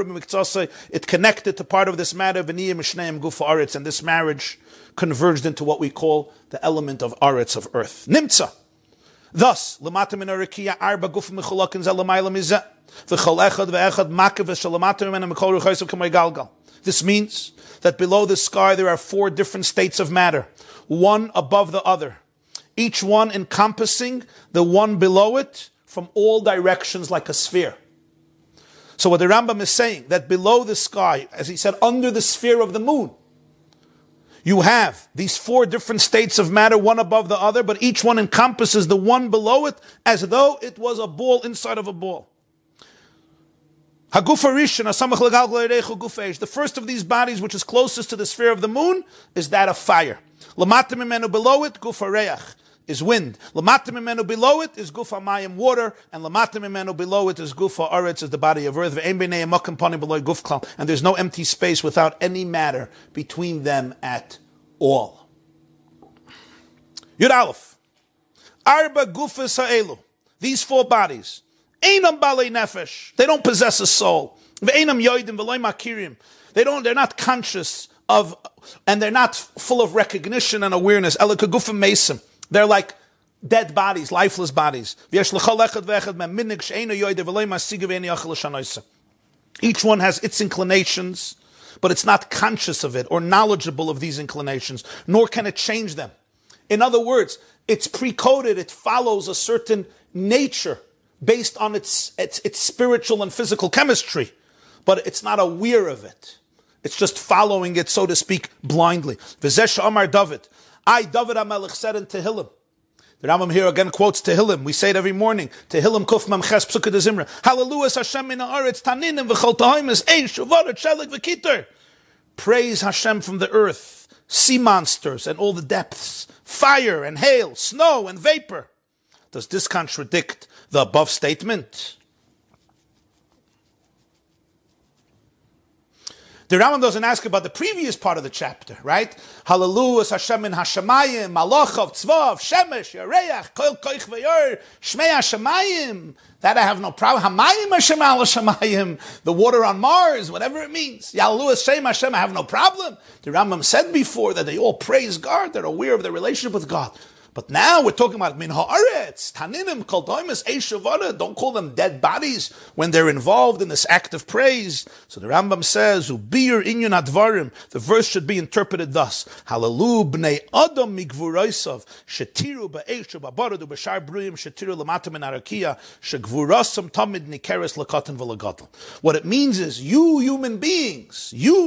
It connected to part of this matter, and this marriage converged into what we call the element of aretz, of earth. Nimtza. Thus, Lamata min harakia arba gufim mechulakin zel lamayla mizeh v'chol echad ve'echad makav v'shalamata mimena mekol ruchaysav k'may galgal. This means that below the sky there are four different states of matter, one above the other, each one encompassing the one below it from all directions like a sphere. So what the Rambam is saying, that below the sky, as he said, under the sphere of the moon, you have these four different states of matter, one above the other, but each one encompasses the one below it as though it was a ball inside of a ball. The first of these bodies, which is closest to the sphere of the moon, is that of fire. Below it, is wind. Below it is gufa mayim, water, and below it is gufa aretz, is the body of earth. And there's no empty space without any matter between them at all. Yud Aleph. Arba gufas ha'elu. These four bodies. Einam balei nefesh. They don't possess a soul. Ve'einam yoidim v'loy makirim. They don't, they're not conscious of, and they're not full of recognition and awareness. Ela kegufim mesim. They're like dead bodies, lifeless bodies. Each one has its inclinations, but it's not conscious of it or knowledgeable of these inclinations, nor can it change them. In other words, it's pre-coded, it follows a certain nature based on its, its, its spiritual and physical chemistry, but it's not aware of it. It's just following it, so to speak, blindly. V'zesh Amar David. I, David HaMelech, said in Tehillim. The Rambam here again quotes Tehillim. We say it every morning. Tehillim Kuf Mem Ches Psukkah de Zimra. Hallelujah Hashem min haaretz taninim v'chol tahoimes eish uvaret shelik v'kiter. Praise Hashem from the earth, sea monsters and all the depths, fire and hail, snow and vapor. Does this contradict the above statement? The Rambam doesn't ask about the previous part of the chapter, right? Hallelujah, Hashem in Hashemayim, Malachav, Tzvav, Shemesh, Yareach, Kol Koich V'yor, Shmei Hashemayim. That I have no problem. Hamayim Hashem al Hashemayim, the water on Mars, whatever it means. Hallelujah, Shem Hashem, I have no problem. The Rambam said before that they all praise God, they're aware of their relationship with God. But now we're talking about min haaretz, taninim, kol toimes, eishavara. Don't call them dead bodies when they're involved in this act of praise. So the Rambam says, ubir inyan advarim. The verse should be interpreted thus: Hallelu bnei adam migvuraisav shetiru ba'eishu ba'baradu b'shar bruyim shetiru l'mata min harakia shegvurasam tamid nikeres l'katan v'legadol. What it means is, you human beings, you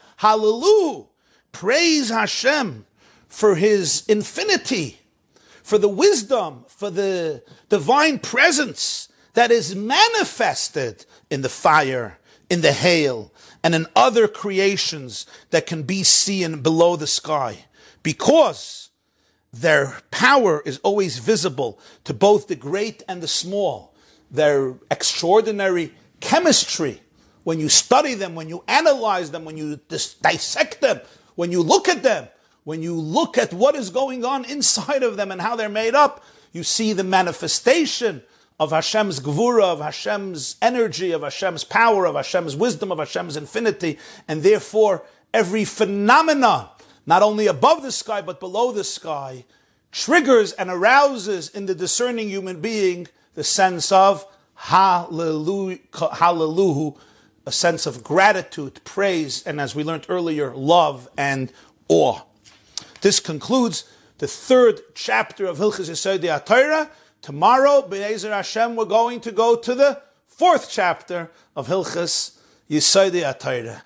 hallelu, praise Hashem for His infinity, for the wisdom, for the divine presence that is manifested in the fire, in the hail, and in other creations that can be seen below the sky, because their power is always visible to both the great and the small. Their extraordinary chemistry, when you study them, when you analyze them, when you dis- dissect them, when you look at them, when you look at what is going on inside of them and how they're made up, you see the manifestation of Hashem's gvura, of Hashem's energy, of Hashem's power, of Hashem's wisdom, of Hashem's infinity, and therefore every phenomena, not only above the sky but below the sky, triggers and arouses in the discerning human being the sense of hallelujah, hallelujah, a sense of gratitude, praise, and as we learned earlier, love and awe. This concludes the third chapter of Hilchos Yesodei HaTorah. Tomorrow, Be'ezer Hashem, we're going to go to the fourth chapter of Hilchos Yesodei HaTorah.